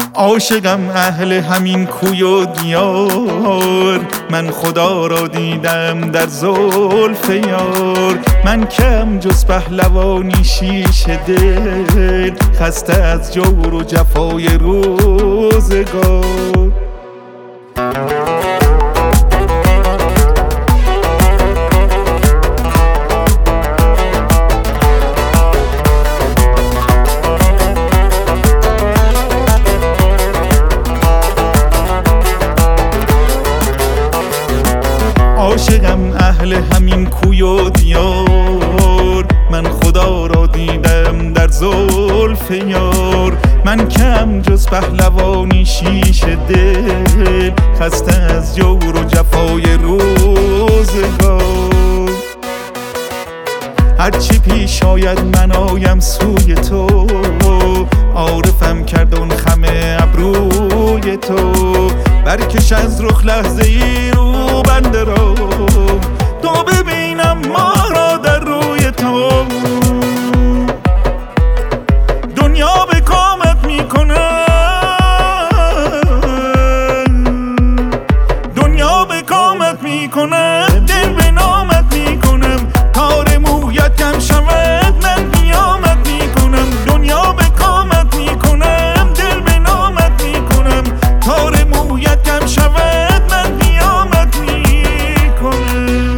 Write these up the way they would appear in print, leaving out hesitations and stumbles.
عاشقم اهل همین کوی و دیار، من خدا را دیدم در زلف یار. من کم جز پهلوانی شیش دل، خسته از جور و جفای روزگار. عاشقم اهل همین کوی و دیار، من خدا را دیدم در زلف یار. من کم جز پهلوانی شیش دل، خسته از جور و جفای روزگار. هرچی پیش آید من آیم سوی تو، عارفم کرد اون خم ابروی تو. برکش از رخ لحظه ای رو بنده را، تا ببینم ما را در روی تو. دنیا به کامت میکنه، دنیا به کامت میکنه، دل به نامت میکنم. تار مویت کم شود من قیامت میکنم. دنیا به کامت میکنم، دل به نامت میکنم. تار مویت کم شود من قیامت میکنم.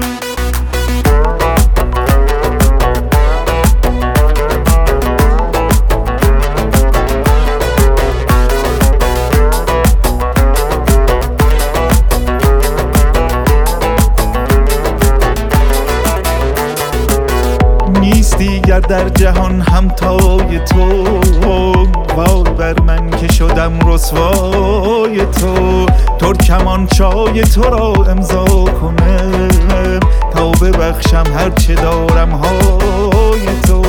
نیست دیگر در جهان همتای تو، وای بر من که شدم رسوای تو. ترکمانچای تو را امضا کنم، تا ببخشم هرچه دارم های تو.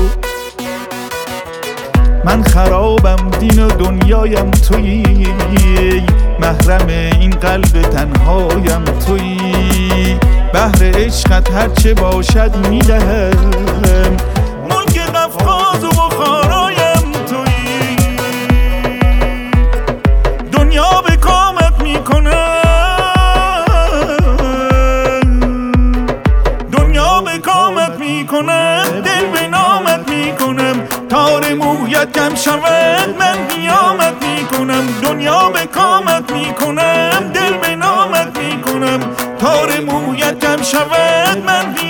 من خرابم دین و دنیایم تویی، محرم این قلب تنهایم تویی. بهر عشقت هرچه باشد میدهم، ملک قفقاز و بخارایم تویی. دنیا به کامت میکنم، دنیا به کامت میکنم، دل به نامت میکنم. تار مویت کم شود من قیامت میکنم. دنیا به کامت میکنم، دل به نامت میکنم. تار مویت کم شود من